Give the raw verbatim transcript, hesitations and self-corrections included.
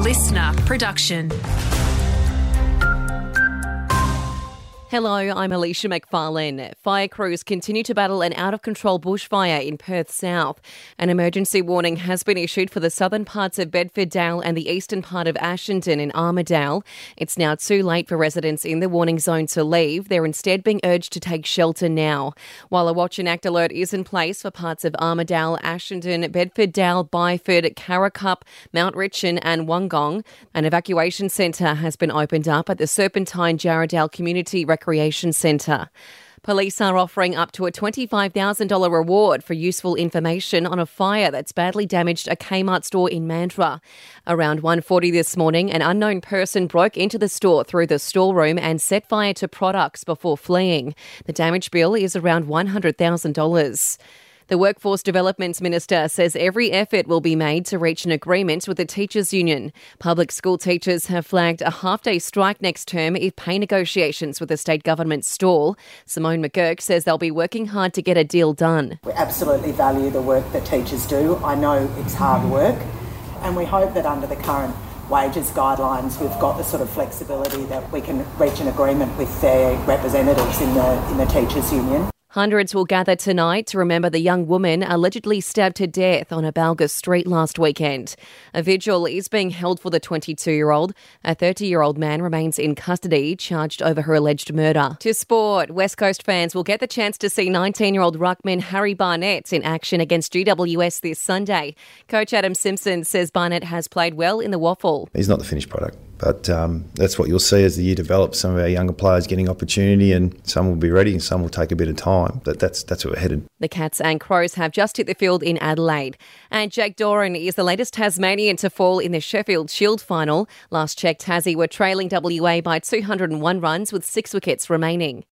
listener production. Hello, I'm Alicia McFarlane. Fire crews continue to battle an out-of-control bushfire in Perth South. An emergency warning has been issued for the southern parts of Bedford-Dale and the eastern part of Ashenden in Armidale. It's now too late for residents in the warning zone to leave. They're instead being urged to take shelter now. While a watch and act alert is in place for parts of Armidale, Ashenden, Bedford-Dale, Byford, Karrakup, Mount Richmond and Wollongong, an evacuation centre has been opened up at the Serpentine Jarrahdale Community Recreation Centre. Police are offering up to a twenty-five thousand dollars reward for useful information on a fire that's badly damaged a Kmart store in Mandurah. Around one forty this morning, an unknown person broke into the store through the storeroom and set fire to products before fleeing. The damage bill is around one hundred thousand dollars. The Workforce Development Minister says every effort will be made to reach an agreement with the Teachers Union. Public school teachers have flagged a half-day strike next term if pay negotiations with the state government stall. Simone McGurk says they'll be working hard to get a deal done. We absolutely value the work that teachers do. I know it's hard work, and we hope that under the current wages guidelines we've got the sort of flexibility that we can reach an agreement with their representatives in the in the Teachers Union. Hundreds will gather tonight to remember the young woman allegedly stabbed to death on Abalga Street last weekend. A vigil is being held for the twenty-two-year-old. A thirty-year-old man remains in custody, charged over her alleged murder. To sport, West Coast fans will get the chance to see nineteen-year-old ruckman Harry Barnett in action against G W S this Sunday. Coach Adam Simpson says Barnett has played well in the waffle. He's not the finished product. But um, that's what you'll see as the year develops. Some of our younger players getting opportunity, and some will be ready and some will take a bit of time. But that's that's where we're headed. The Cats and Crows have just hit the field in Adelaide. And Jake Doran is the latest Tasmanian to fall in the Sheffield Shield final. Last check, Tassie were trailing W A by two hundred one runs with six wickets remaining.